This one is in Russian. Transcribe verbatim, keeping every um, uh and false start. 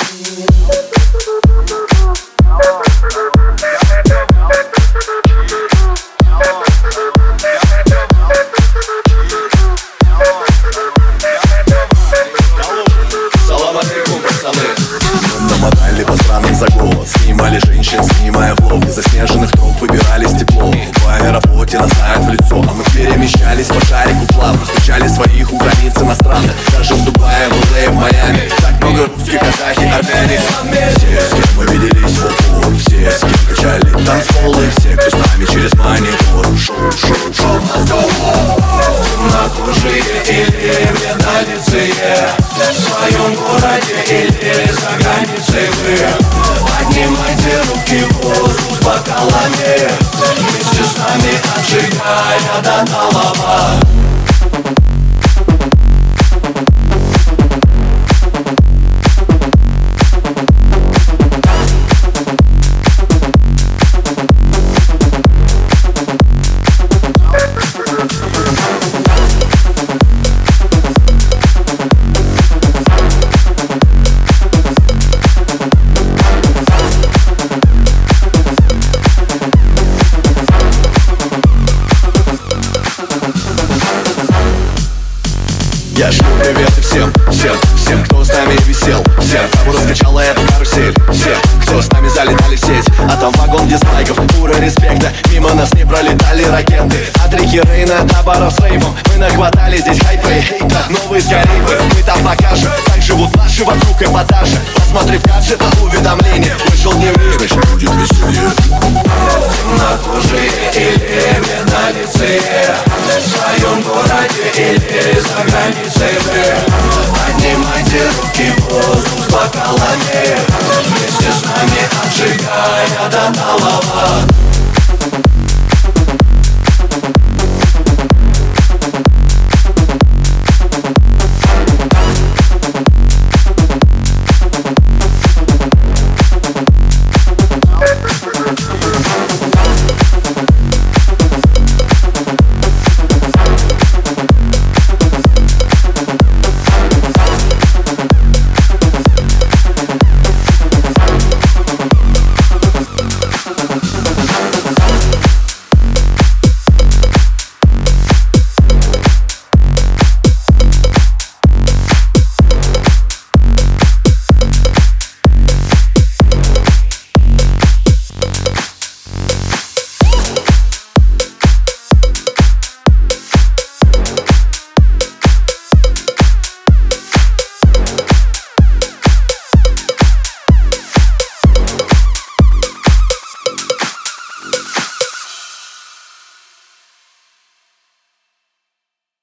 Намотали по странам за голос, снимали женщин, снимая влог. Из заснеженных троп выбирались тепло. В аэропорте нас знают в лицо, а мы перемещались по шарику плавно. Встречали своих у границ иностранных, даже в Дубае, в Л А, в Майами. Так много русских, казахи, армяне. Все, с кем мы виделись в упор, все, с кем качали танцполы, все, кто с нами через монитор. Шоу, шоу, шоу, темнокожие или бледнолицые, в своем городе или за границей вы. Поднимайте руки в воздух с бокалами, вместе с нами отжигая до талого. Я шлю приветы всем, всем, всем, кто с нами висел, всем, кому раскачала эту карусель, всем, кто с нами залетали в сеть. А там вагон дизлайков, пура респекта, мимо нас не пролетали ракеты. От реки Рейна до баров с рейвом мы нахватали здесь хайпа и хейта. Новые с Карибы, мы там покажем, как живут наши вокруг эпатажа. Посмотрев гаджет, уведомление, вышел дневник, значит будет веселье. Темнокожие или бледнолицые, в своем городе или за границей вы. Поднимайте руки в воздух с бокалами, вместе с нами отжигая до талого.